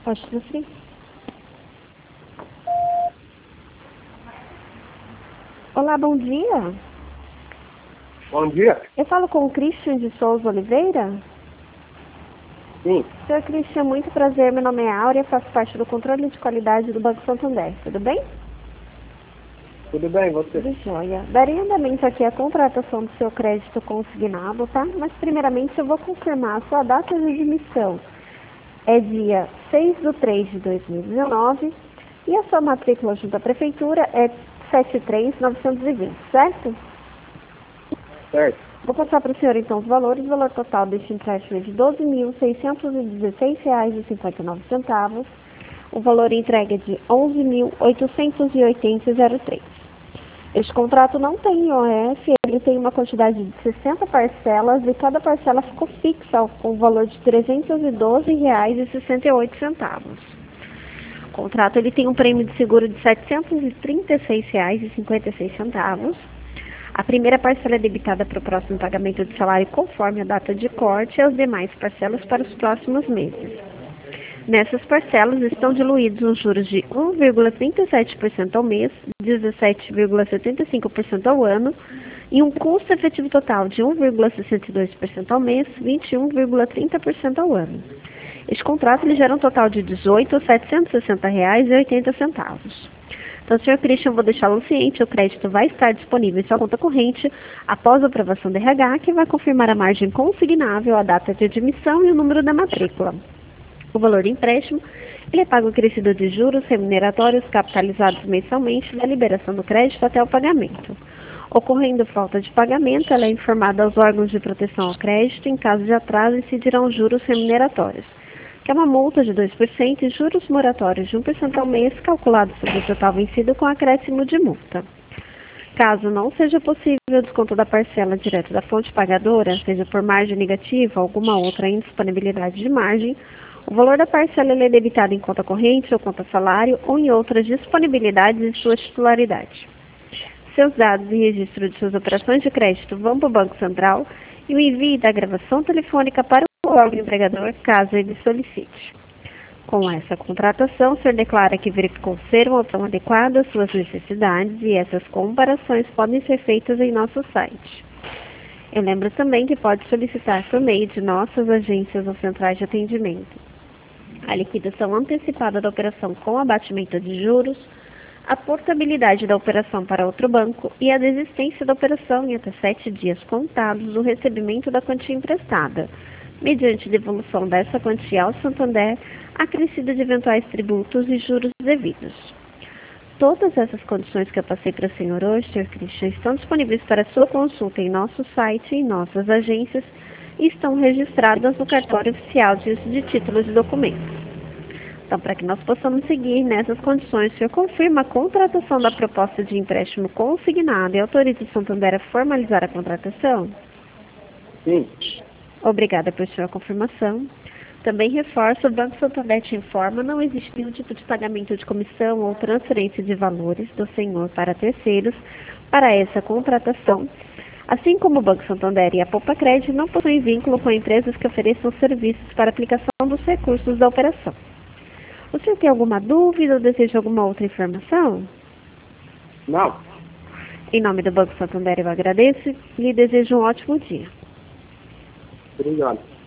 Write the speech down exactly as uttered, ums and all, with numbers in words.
Pode transferir. Olá, bom dia. Bom dia. Eu falo com o Christian de Souza Oliveira? Sim. Senhor Christian, muito prazer. Meu nome é Áurea, faço parte do controle de qualidade do Banco Santander. Tudo bem? Tudo bem, você? Tudo jóia. Darei andamento aqui a contratação do seu crédito consignado, tá? Mas primeiramente eu vou confirmar a sua data de admissão. É dia seis de três de dois mil e dezenove e a sua matrícula junto à prefeitura é sete três nove dois zero, certo? Certo. Vou passar para o senhor então os valores. O valor total deste empréstimo é de doze mil seiscentos e dezesseis reais e cinquenta e nove centavos. O valor entregue é de onze mil oitocentos e oitenta reais e três centavos. Este contrato não tem I O F, ele tem uma quantidade de sessenta parcelas e cada parcela ficou fixa com o valor de trezentos e doze reais e sessenta e oito centavos. O contrato ele tem um prêmio de seguro de setecentos e trinta e seis reais e cinquenta e seis centavos. A primeira parcela é debitada para o próximo pagamento de salário conforme a data de corte e as demais parcelas para os próximos meses. Nessas parcelas estão diluídos os juros de um vírgula trinta e sete por cento ao mês, dezessete vírgula setenta e cinco por cento ao ano e um custo efetivo total de um vírgula sessenta e dois por cento ao mês, vinte e um vírgula trinta por cento ao ano. Este contrato ele gera um total de dezoito mil setecentos e sessenta reais e oitenta centavos. Então, senhor Christian, vou deixá-lo ciente, o crédito vai estar disponível em sua conta corrente após a aprovação do R H, que vai confirmar a margem consignável, a data de admissão e o número da matrícula. O valor do empréstimo ele é pago crescido de juros remuneratórios capitalizados mensalmente da liberação do crédito até o pagamento. Ocorrendo falta de pagamento, ela é informada aos órgãos de proteção ao crédito. Em caso de atraso, incidirão juros remuneratórios, que é uma multa de dois por cento e juros moratórios de um por cento ao mês, calculado sobre o total vencido com acréscimo de multa. Caso não seja possível o desconto da parcela direto da fonte pagadora, seja por margem negativa ou alguma outra indisponibilidade de margem, o valor da parcela é debitado em conta corrente ou conta salário ou em outras disponibilidades de sua titularidade. Seus dados e registro de suas operações de crédito vão para o Banco Central e o envio da gravação telefônica para o órgão empregador, caso ele solicite. Com essa contratação, o senhor declara que verificou ser uma opção adequada às suas necessidades e essas comparações podem ser feitas em nosso site. Eu lembro também que pode solicitar por meio de nossas agências ou centrais de atendimento a liquidação antecipada da operação com abatimento de juros, a portabilidade da operação para outro banco e a desistência da operação em até sete dias contados do recebimento da quantia emprestada, mediante devolução dessa quantia ao Santander, acrescida de eventuais tributos e juros devidos. Todas essas condições que eu passei para o senhor hoje, senhor Christian, estão disponíveis para sua consulta em nosso site e em nossas agências e estão registradas no cartório oficial de, de títulos e documentos. Então, para que nós possamos seguir nessas condições, o senhor confirma a contratação da proposta de empréstimo consignado e autoriza o Santander a formalizar a contratação? Sim. Obrigada por sua confirmação. Também reforço, o Banco Santander te informa, não existe nenhum tipo de pagamento de comissão ou transferência de valores do senhor para terceiros para essa contratação, assim como o Banco Santander e a Poupa Crédito não possuem vínculo com empresas que ofereçam serviços para aplicação dos recursos da operação. O senhor tem alguma dúvida ou deseja alguma outra informação? Não. Em nome do Banco Santander eu agradeço e lhe desejo um ótimo dia. Obrigado.